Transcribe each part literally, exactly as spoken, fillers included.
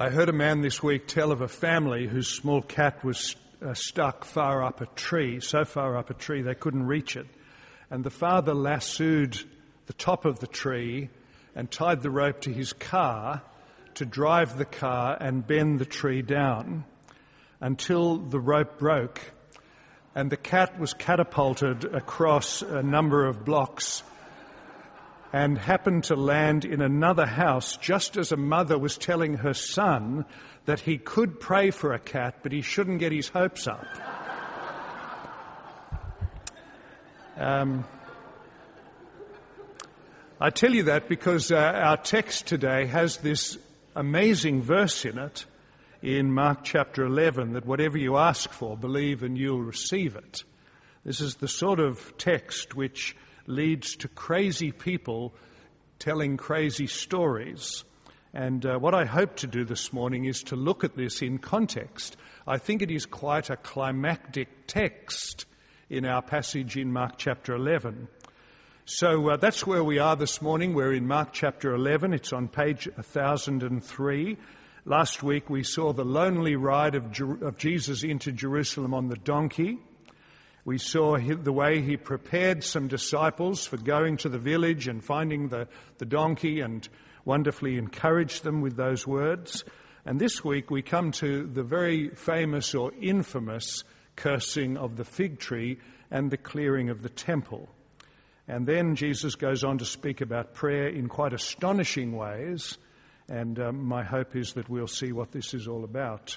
I heard a man this week tell of a family whose small cat was uh, stuck far up a tree, so far up a tree they couldn't reach it. And the father lassoed the top of the tree and tied the rope to his car to drive the car and bend the tree down until the rope broke and the cat was catapulted across a number of blocks and happened to land in another house just as a mother was telling her son that he could pray for a cat, but he shouldn't get his hopes up. Um, I tell you that because uh, our text today has this amazing verse in it in Mark chapter eleven, that whatever you ask for, believe and you'll receive it. This is the sort of text which leads to crazy people telling crazy stories. And uh, what I hope to do this morning is to look at this in context. I think it is quite a climactic text in our passage in Mark chapter eleven. So uh, that's where we are this morning. We're in Mark chapter eleven. It's on page one thousand three. Last week we saw the lonely ride of, Jer- of Jesus into Jerusalem on the donkey. We saw the way he prepared some disciples for going to the village and finding the, the donkey and wonderfully encouraged them with those words. And this week we come to the very famous or infamous cursing of the fig tree and the clearing of the temple. And then Jesus goes on to speak about prayer in quite astonishing ways. And um, my hope is that we'll see what this is all about.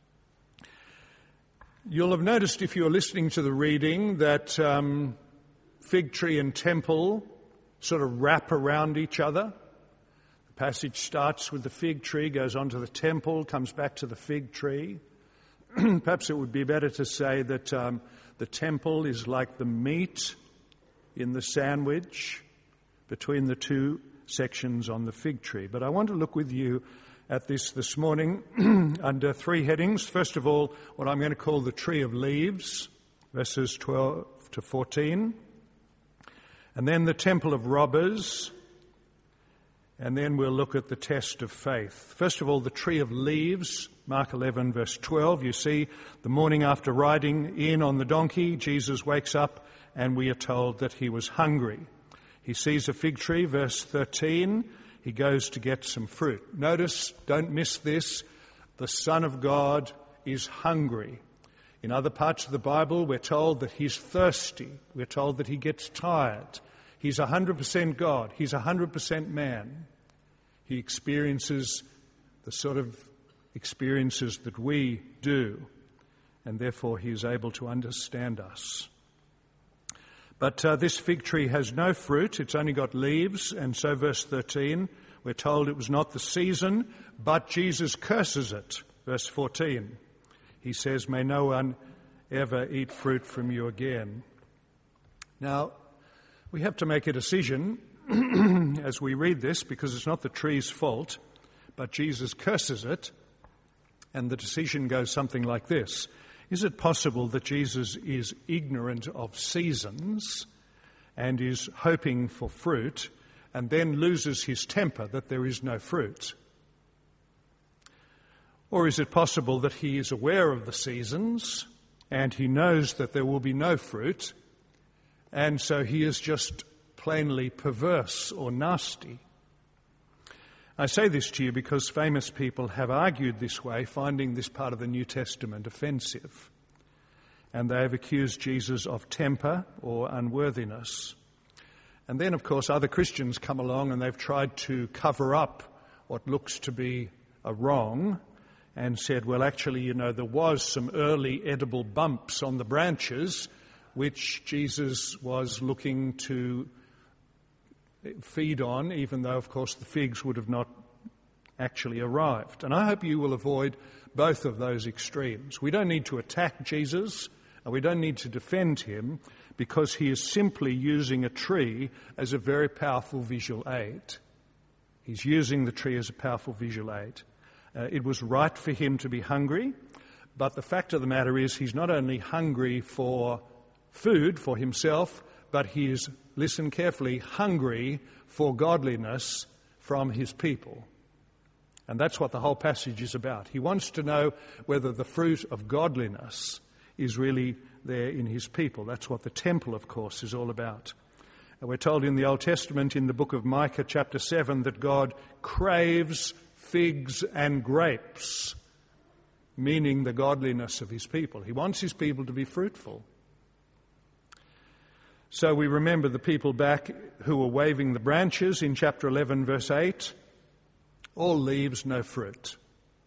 You'll have noticed if you're listening to the reading that um, fig tree and temple sort of wrap around each other. The passage starts with the fig tree, goes on to the temple, comes back to the fig tree. Perhaps it would be better to say that um, the temple is like the meat in the sandwich between the two sections on the fig tree. But I want to look with you at this this morning under three headings. First of all, what I'm going to call the tree of leaves, verses twelve to fourteen. And then the temple of robbers. And then we'll look at the test of faith. First of all, the tree of leaves, Mark eleven, verse twelve. You see, the morning after riding in on the donkey, Jesus wakes up and we are told that he was hungry. He sees a fig tree, verse thirteen. He goes to get some fruit. Notice, don't miss this, the Son of God is hungry. In other parts of the Bible, we're told that he's thirsty. We're told that he gets tired. He's one hundred percent God. He's one hundred percent man. He experiences the sort of experiences that we do, and therefore he is able to understand us. But uh, this fig tree has no fruit. It's only got leaves. And so verse thirteen, we're told it was not the season, but Jesus curses it. Verse fourteen, he says, may no one ever eat fruit from you again. Now, we have to make a decision as we read this, because it's not the tree's fault, but Jesus curses it. And the decision goes something like this. Is it possible that Jesus is ignorant of seasons and is hoping for fruit and then loses his temper that there is no fruit? Or is it possible that he is aware of the seasons and he knows that there will be no fruit, and so he is just plainly perverse or nasty? I say this to you because famous people have argued this way, finding this part of the New Testament offensive. And they have accused Jesus of temper or unworthiness. And then, of course, other Christians come along and they've tried to cover up what looks to be a wrong and said, well, actually, you know, there was some early edible bumps on the branches which Jesus was looking to feed on, even though, of course, the figs would have not actually arrived. And I hope you will avoid both of those extremes. We don't need to attack Jesus, and we don't need to defend him, because he is simply using a tree as a very powerful visual aid. He's using the tree as a powerful visual aid. Uh, it was right for him to be hungry, but the fact of the matter is he's not only hungry for food for himself, but he is, listen carefully, hungry for godliness from his people. And that's what the whole passage is about. He wants to know whether the fruit of godliness is really there in his people. That's what the temple, of course, is all about. And we're told in the Old Testament, in the book of Micah chapter seven, that God craves figs and grapes, meaning the godliness of his people. He wants his people to be fruitful. So we remember the people back who were waving the branches in chapter eleven, verse eight. All leaves, no fruit.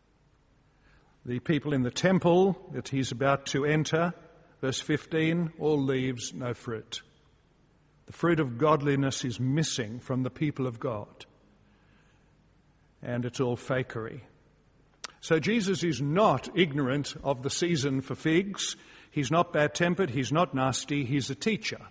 The people in the temple that he's about to enter, verse fifteen, all leaves, no fruit. The fruit of godliness is missing from the people of God. And it's all fakery. So Jesus is not ignorant of the season for figs. He's not bad-tempered. He's not nasty. He's a teacher.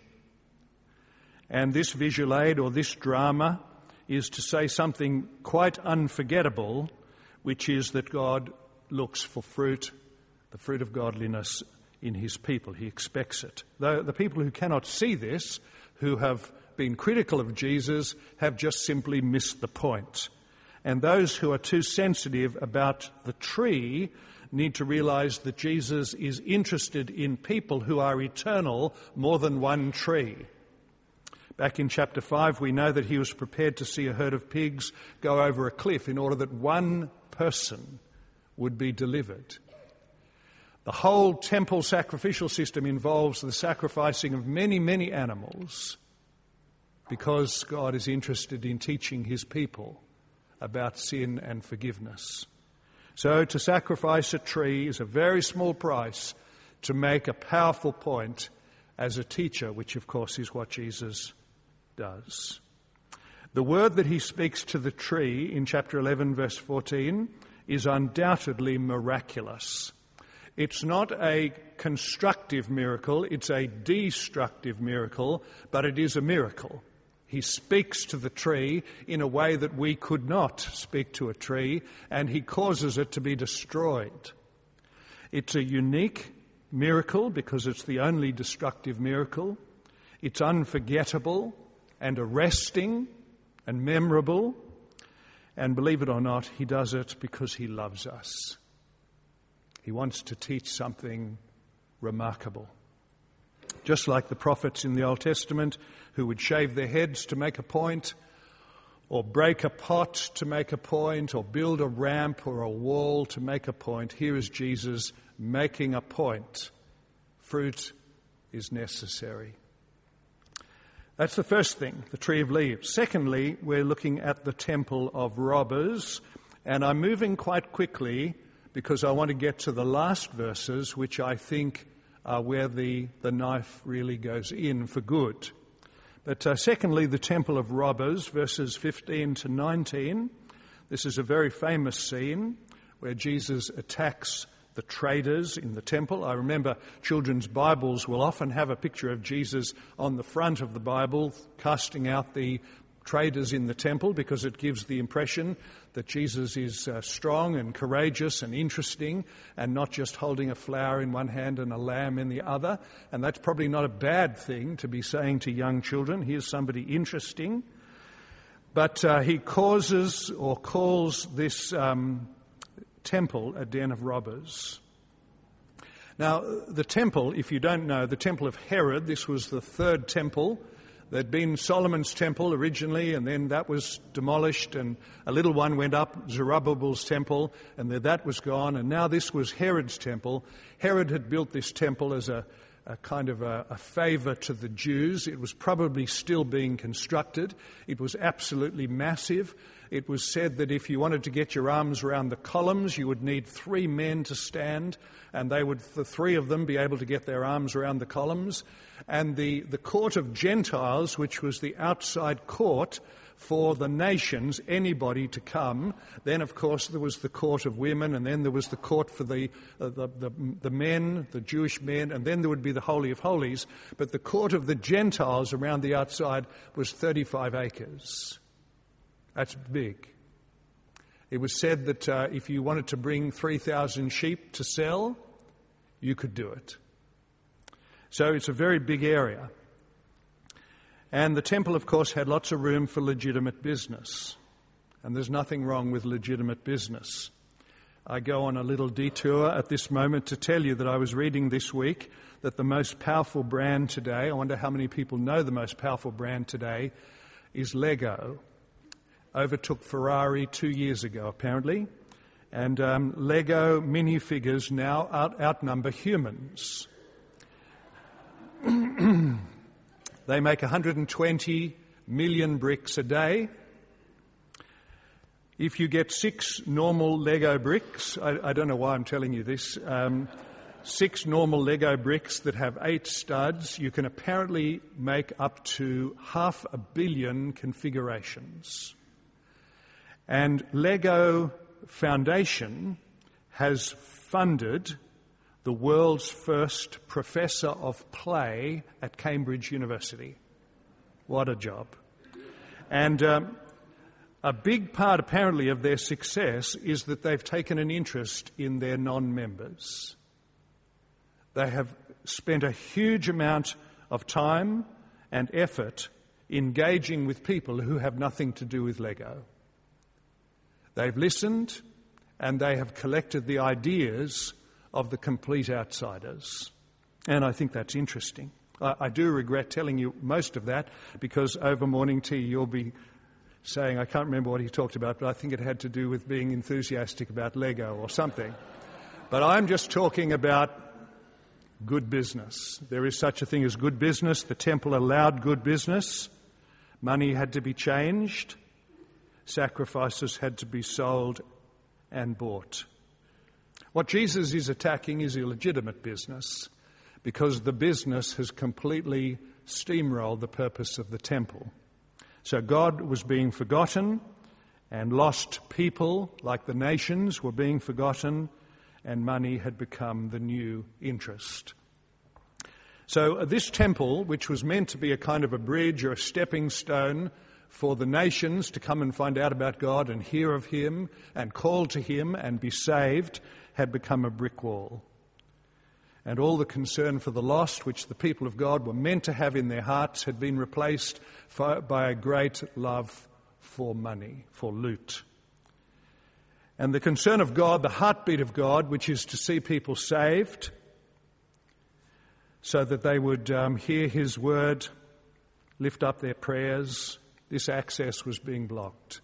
And this visual aid or this drama is to say something quite unforgettable, which is that God looks for fruit, the fruit of godliness in his people. He expects it. Though the people who cannot see this, who have been critical of Jesus, have just simply missed the point. And those who are too sensitive about the tree need to realize that Jesus is interested in people who are eternal more than one tree. Back in chapter five, we know that he was prepared to see a herd of pigs go over a cliff in order that one person would be delivered. The whole temple sacrificial system involves the sacrificing of many, many animals because God is interested in teaching his people about sin and forgiveness. So to sacrifice a tree is a very small price to make a powerful point as a teacher, which of course is what Jesus does. The word that he speaks to the tree in chapter eleven, verse fourteen, is undoubtedly miraculous. It's not a constructive miracle, it's a destructive miracle, but it is a miracle. He speaks to the tree in a way that we could not speak to a tree, and he causes it to be destroyed. It's a unique miracle because it's the only destructive miracle. It's unforgettable and arresting and memorable. And believe it or not, he does it because he loves us. He wants to teach something remarkable. Just like the prophets in the Old Testament who would shave their heads to make a point, or break a pot to make a point, or build a ramp or a wall to make a point, here is Jesus making a point. Fruit is necessary. That's the first thing, the tree of leaves. Secondly, we're looking at the temple of robbers, and I'm moving quite quickly because I want to get to the last verses, which I think are where the, the knife really goes in for good. But uh, secondly, the temple of robbers, verses fifteen to nineteen. This is a very famous scene where Jesus attacks the traders in the temple. I remember children's Bibles will often have a picture of Jesus on the front of the Bible casting out the traders in the temple because it gives the impression that Jesus is uh, strong and courageous and interesting and not just holding a flower in one hand and a lamb in the other. And that's probably not a bad thing to be saying to young children. Here's somebody interesting. But uh, he causes or calls this um, temple a den of robbers. Now, the temple, if you don't know, the temple of Herod, this was the third temple. There'd been Solomon's temple originally, and then that was demolished, and a little one went up, Zerubbabel's temple, and then that was gone, and now this was Herod's temple. Herod had built this temple as a, a kind of a, a favour to the Jews. It was probably still being constructed. It was absolutely massive. It was said that if you wanted to get your arms around the columns, you would need three men to stand, and they would, the three of them, be able to get their arms around the columns. And the, the court of Gentiles, which was the outside court for the nations, anybody to come. Then, of course, there was the court of women, and then there was the court for the, uh, the, the, the men, the Jewish men, and then there would be the Holy of Holies. But the court of the Gentiles around the outside was thirty-five acres. That's big. It was said that uh, if you wanted to bring three thousand sheep to sell, you could do it. So it's a very big area. And the temple, of course, had lots of room for legitimate business. And there's nothing wrong with legitimate business. I go on a little detour at this moment to tell you that I was reading this week that the most powerful brand today, I wonder how many people know the most powerful brand today, is Lego. Overtook Ferrari two years ago, apparently. And um, Lego minifigures now out- outnumber humans. They make one hundred twenty million bricks a day. If you get six normal Lego bricks, I, I don't know why I'm telling you this, um, six normal Lego bricks that have eight studs, you can apparently make up to half a billion configurations. And Lego Foundation has funded the world's first professor of play at Cambridge University. What a job. And um, a big part, apparently, of their success is that they've taken an interest in their non-members. They have spent a huge amount of time and effort engaging with people who have nothing to do with Lego. They've listened and they have collected the ideas of the complete outsiders. And I think that's interesting. I, I do regret telling you most of that because over morning tea you'll be saying, I can't remember what he talked about, but I think it had to do with being enthusiastic about Lego or something. But I'm just talking about good business. There is such a thing as good business. The temple allowed good business. Money had to be changed. Sacrifices had to be sold and bought. What Jesus is attacking is illegitimate business because the business has completely steamrolled the purpose of the temple. So God was being forgotten and lost people like the nations were being forgotten and money had become the new interest. So this temple, which was meant to be a kind of a bridge or a stepping stone for the nations to come and find out about God and hear of him and call to him and be saved, had become a brick wall. And all the concern for the lost, which the people of God were meant to have in their hearts, had been replaced for, by a great love for money, for loot. And the concern of God, the heartbeat of God, which is to see people saved so that they would um, hear his word, lift up their prayers, this access was being blocked.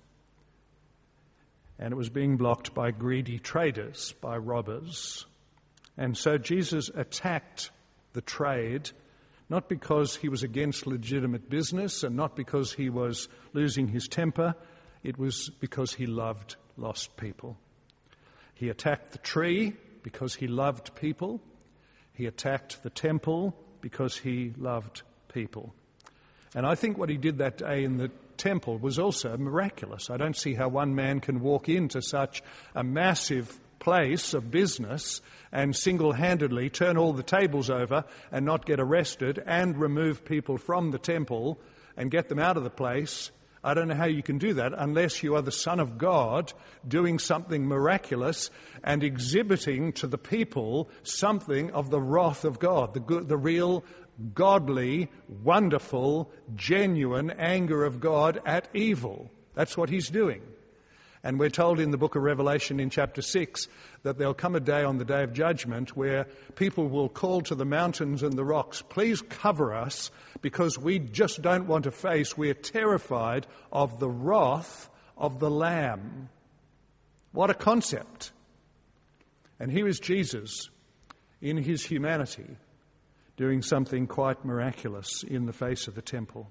And it was being blocked by greedy traders, by robbers. And so Jesus attacked the trade, not because he was against legitimate business and not because he was losing his temper. It was because he loved lost people. He attacked the tree because he loved people. He attacked the temple because he loved people. And I think what he did that day in the temple was also miraculous. I don't see how one man can walk into such a massive place of business and single-handedly turn all the tables over and not get arrested and remove people from the temple and get them out of the place. I don't know how you can do that unless you are the Son of God doing something miraculous and exhibiting to the people something of the wrath of God, the good, the real godly, wonderful, genuine anger of God at evil. That's what he's doing. And we're told in the book of Revelation in chapter six that there'll come a day on the day of judgment where people will call to the mountains and the rocks, please cover us because we just don't want to face, we're terrified of the wrath of the Lamb. What a concept. And here is Jesus in his humanity doing something quite miraculous in the face of the temple.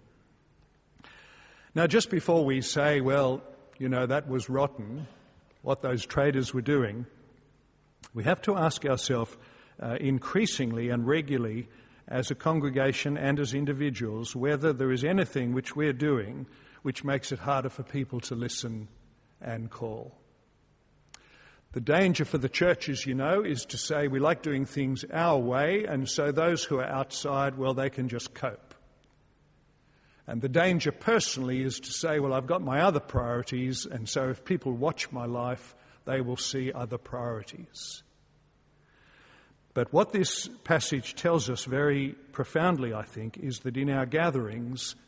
Now, just before we say, well, you know, that was rotten, what those traders were doing, we have to ask ourselves uh, increasingly and regularly as a congregation and as individuals whether there is anything which we're doing which makes it harder for people to listen and call. The danger for the churches, you know, is to say we like doing things our way, and so those who are outside, well, they can just cope. And the danger personally is to say, well, I've got my other priorities, and so if people watch my life, they will see other priorities. But what this passage tells us very profoundly, I think, is that in our gatherings,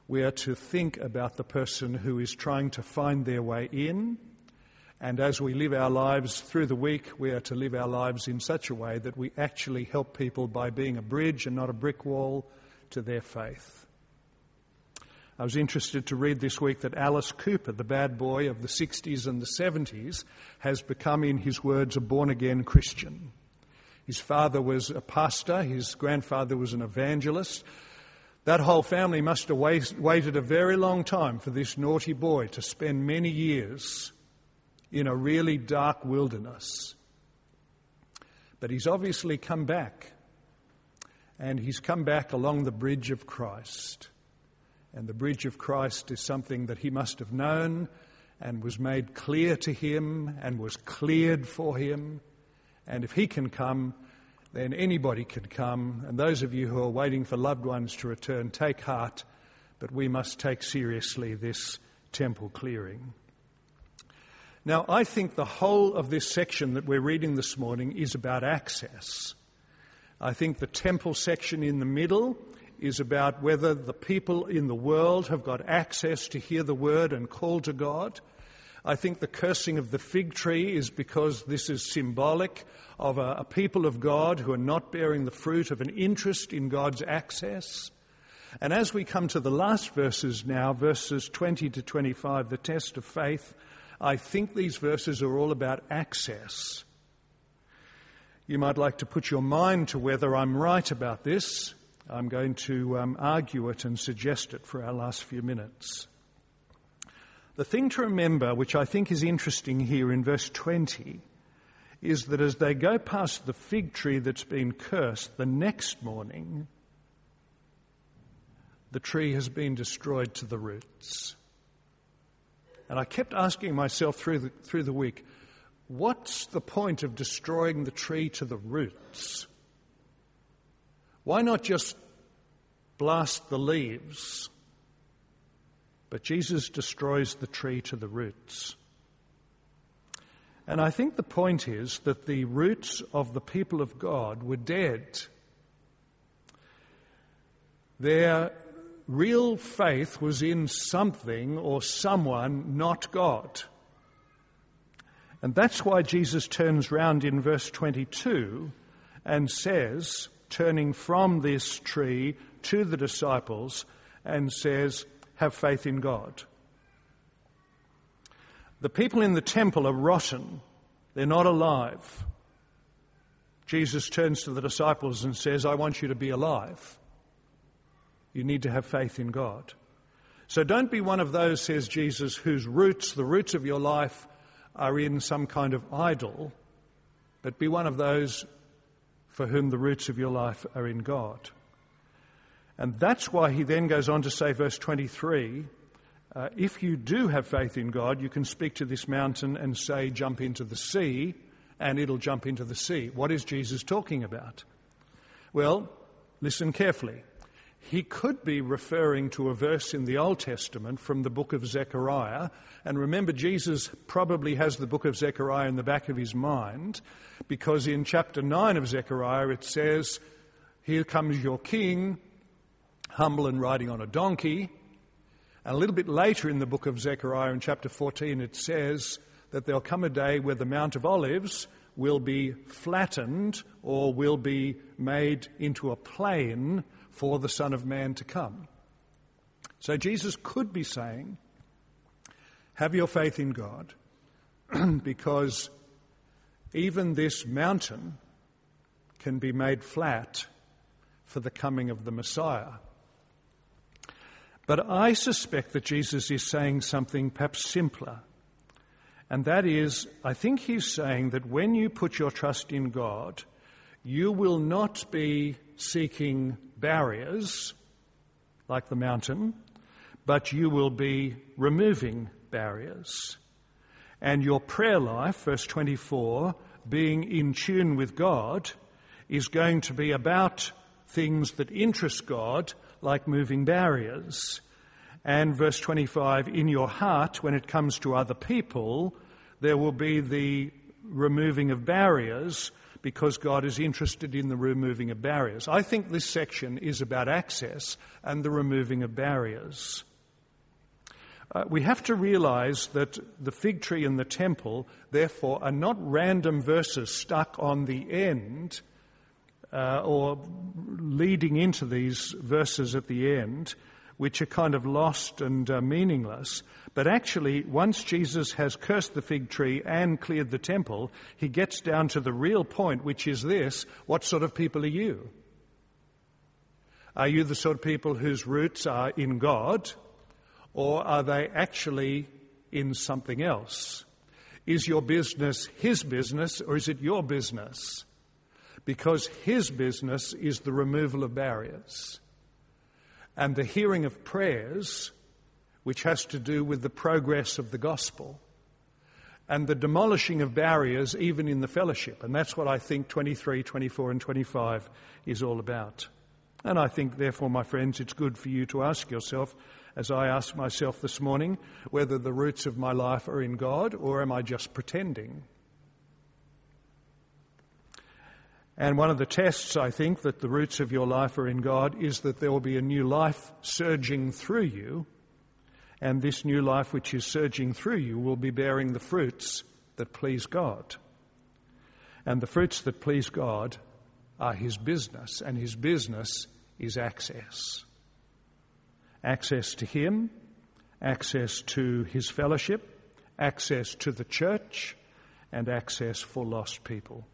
We are to think about the person who is trying to find their way in. And as we live our lives through the week, we are to live our lives in such a way that we actually help people by being a bridge and not a brick wall to their faith. I was interested to read this week that Alice Cooper, the bad boy of the sixties and the seventies, has become, in his words, a born-again Christian. His father was a pastor, his grandfather was an evangelist. That whole family must have waited a very long time for this naughty boy to spend many years in a really dark wilderness. But he's obviously come back, and he's come back along the bridge of Christ. And the bridge of Christ is something that he must have known and was made clear to him and was cleared for him. And if he can come, then anybody can come. And those of you who are waiting for loved ones to return, take heart, but we must take seriously this temple clearing. Now, I think the whole of this section that we're reading this morning is about access. I think the temple section in the middle is about whether the people in the world have got access to hear the word and call to God. I think the cursing of the fig tree is because this is symbolic of a, a people of God who are not bearing the fruit of an interest in God's access. And as we come to the last verses now, verses twenty to twenty-five, the test of faith, I think these verses are all about access. You might like to put your mind to whether I'm right about this. I'm going to um, argue it and suggest it for our last few minutes. The thing to remember, which I think is interesting here in verse twenty, is that as they go past the fig tree that's been cursed, the next morning, the tree has been destroyed to the roots. And I kept asking myself through the, through the week, what's the point of destroying the tree to the roots? Why not just blast the leaves? But Jesus destroys the tree to the roots. And I think the point is that the roots of the people of God were dead. Their real faith was in something or someone, not God. And that's why Jesus turns round in verse twenty-two and says, turning from this tree to the disciples, and says, have faith in God. The people in the temple are rotten. They're not alive. Jesus turns to the disciples and says, I want you to be alive. You need to have faith in God. So don't be one of those, says Jesus, whose roots, the roots of your life, are in some kind of idol, but be one of those for whom the roots of your life are in God. And that's why he then goes on to say, verse twenty-three, uh, if you do have faith in God, you can speak to this mountain and say, jump into the sea, and it'll jump into the sea. What is Jesus talking about? Well, listen carefully. He could be referring to a verse in the Old Testament from the book of Zechariah. And remember, Jesus probably has the book of Zechariah in the back of his mind, because in chapter nine of Zechariah it says, here comes your king, humble and riding on a donkey. And a little bit later in the book of Zechariah in chapter fourteen it says that there'll come a day where the Mount of Olives will be flattened or will be made into a plain for the Son of Man to come. So Jesus could be saying, have your faith in God, because even this mountain can be made flat for the coming of the Messiah. But I suspect that Jesus is saying something perhaps simpler. And that is, I think he's saying that when you put your trust in God, you will not be seeking barriers like the mountain, but you will be removing barriers. And your prayer life, verse twenty-four, being in tune with God, is going to be about things that interest God, like moving barriers. And verse twenty-five, in your heart, when it comes to other people, there will be the removing of barriers because God is interested in the removing of barriers. I think this section is about access and the removing of barriers. Uh, we have to realize that the fig tree and the temple, therefore, are not random verses stuck on the end uh, or leading into these verses at the end, which are kind of lost and uh, meaningless. But actually, once Jesus has cursed the fig tree and cleared the temple, he gets down to the real point, which is this: what sort of people are you? Are you the sort of people whose roots are in God, or are they actually in something else? Is your business his business, or is it your business? Because his business is the removal of barriers and the hearing of prayers, which has to do with the progress of the gospel and the demolishing of barriers even in the fellowship. And that's what I think twenty-three, twenty-four and twenty-five is all about. And I think, therefore, my friends, it's good for you to ask yourself, as I asked myself this morning, whether the roots of my life are in God or am I just pretending? And one of the tests, I think, that the roots of your life are in God is that there will be a new life surging through you, and this new life which is surging through you will be bearing the fruits that please God. And the fruits that please God are his business, and his business is access. Access to him, access to his fellowship, access to the church, and access for lost people.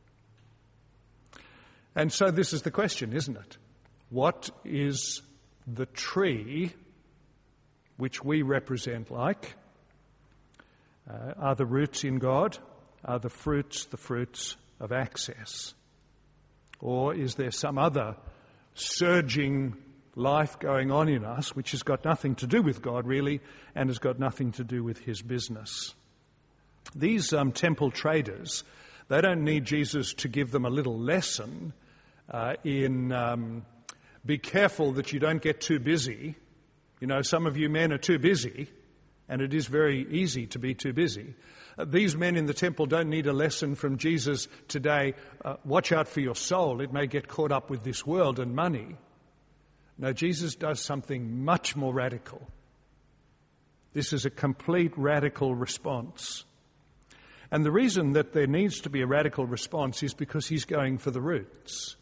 And so this is the question, isn't it? What is the tree which we represent like? Uh, are the roots in God? Are the fruits the fruits of access? Or is there some other surging life going on in us which has got nothing to do with God really and has got nothing to do with his business? These um, temple traders, they don't need Jesus to give them a little lesson uh, in um, be careful that you don't get too busy. You know, some of you men are too busy, and it is very easy to be too busy. Uh, these men in the temple don't need a lesson from Jesus today. Uh, watch out for your soul. It may get caught up with this world and money. No, Jesus does something much more radical. This is a complete radical response. And the reason that there needs to be a radical response is because he's going for the roots.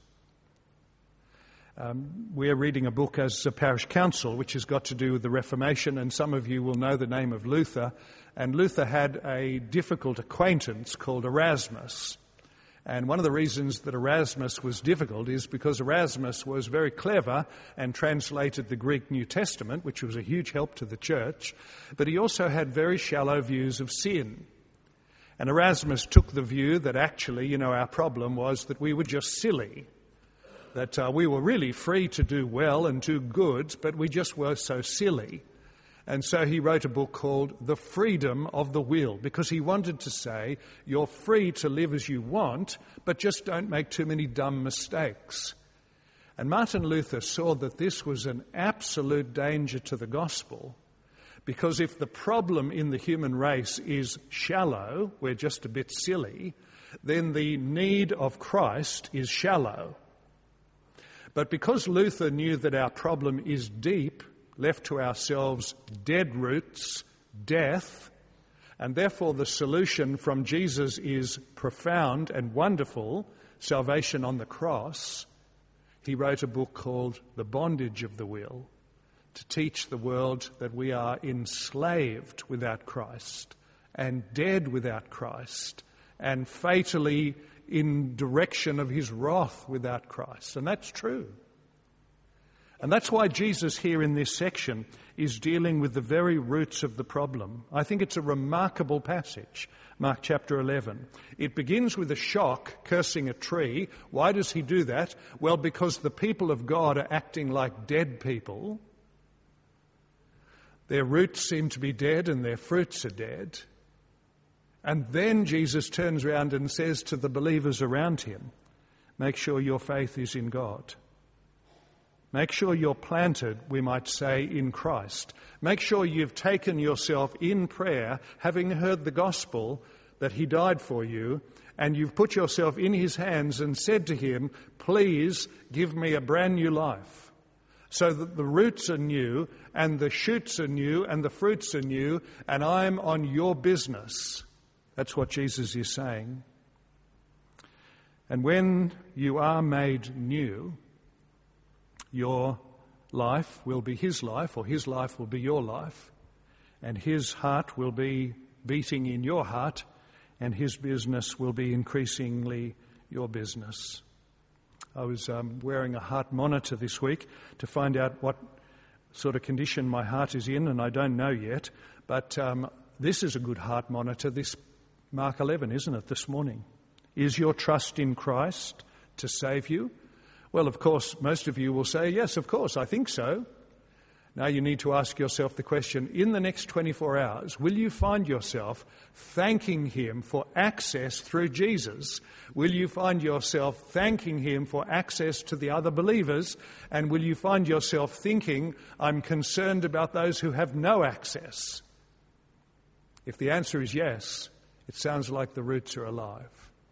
Um, we're reading a book as a parish council which has got to do with the Reformation, and some of you will know the name of Luther. And Luther had a difficult acquaintance called Erasmus. And one of the reasons that Erasmus was difficult is because Erasmus was very clever and translated the Greek New Testament, which was a huge help to the church, but he also had very shallow views of sin. And Erasmus took the view that actually, you know, our problem was that we were just silly, that uh, we were really free to do well and do good, but we just were so silly. And so he wrote a book called The Freedom of the Will, because he wanted to say, you're free to live as you want, but just don't make too many dumb mistakes. And Martin Luther saw that this was an absolute danger to the gospel, because if the problem in the human race is shallow, we're just a bit silly, then the need of Christ is shallow. But because Luther knew that our problem is deep, left to ourselves, dead roots, death, and therefore the solution from Jesus is profound and wonderful, salvation on the cross, he wrote a book called The Bondage of the Will, to teach the world that we are enslaved without Christ and dead without Christ and fatally in direction of his wrath without Christ. And that's true. And that's why Jesus here in this section is dealing with the very roots of the problem. I think it's a remarkable passage, Mark chapter eleven. It begins with a shock, cursing a tree. Why does he do that? Well, because the people of God are acting like dead people. Their roots seem to be dead and their fruits are dead. And then Jesus turns around and says to the believers around him, make sure your faith is in God. Make sure you're planted, we might say, in Christ. Make sure you've taken yourself in prayer, having heard the gospel, that he died for you, and you've put yourself in his hands and said to him, please give me a brand new life, so that the roots are new and the shoots are new and the fruits are new, and I'm on your business. That's what Jesus is saying. And when you are made new, your life will be his life, or his life will be your life, and his heart will be beating in your heart, and his business will be increasingly your business. I was um, wearing a heart monitor this week to find out what sort of condition my heart is in, and I don't know yet, but um, this is a good heart monitor, this Mark eleven, isn't it, this morning? Is your trust in Christ to save you? Well, of course, most of you will say, yes, of course, I think so. Now you need to ask yourself the question, in the next twenty-four hours, will you find yourself thanking him for access through Jesus? Will you find yourself thanking him for access to the other believers? And will you find yourself thinking, I'm concerned about those who have no access? If the answer is yes, it sounds like the roots are alive.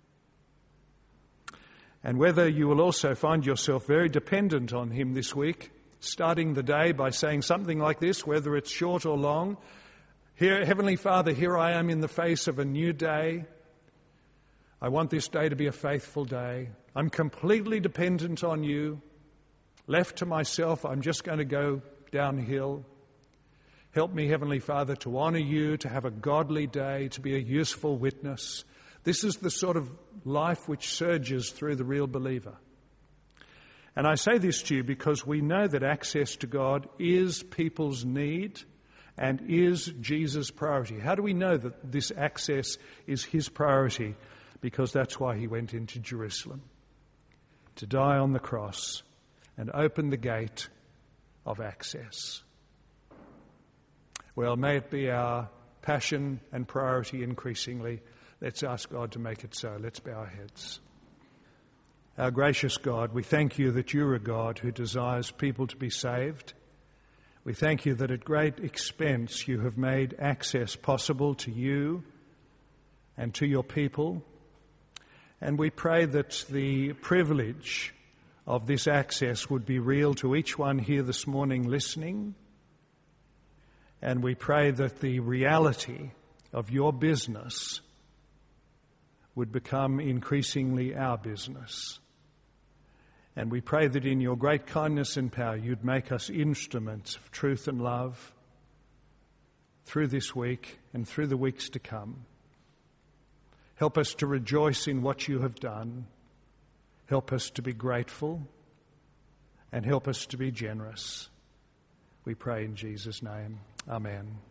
And whether you will also find yourself very dependent on him this week, starting the day by saying something like this, whether it's short or long. Here, Heavenly Father, here I am in the face of a new day. I want this day to be a faithful day. I'm completely dependent on you. Left to myself, I'm just going to go downhill. Help me, Heavenly Father, to honour you, to have a godly day, to be a useful witness. This is the sort of life which surges through the real believer. And I say this to you because we know that access to God is people's need and is Jesus' priority. How do we know that this access is his priority? Because that's why he went into Jerusalem, to die on the cross and open the gate of access. Well, may it be our passion and priority increasingly. Let's ask God to make it so. Let's bow our heads. Our gracious God, we thank you that you're a God who desires people to be saved. We thank you that at great expense you have made access possible to you and to your people. And we pray that the privilege of this access would be real to each one here this morning listening. And we pray that the reality of your business would become increasingly our business. And we pray that in your great kindness and power you'd make us instruments of truth and love through this week and through the weeks to come. Help us to rejoice in what you have done. Help us to be grateful and help us to be generous. We pray in Jesus' name. Amen.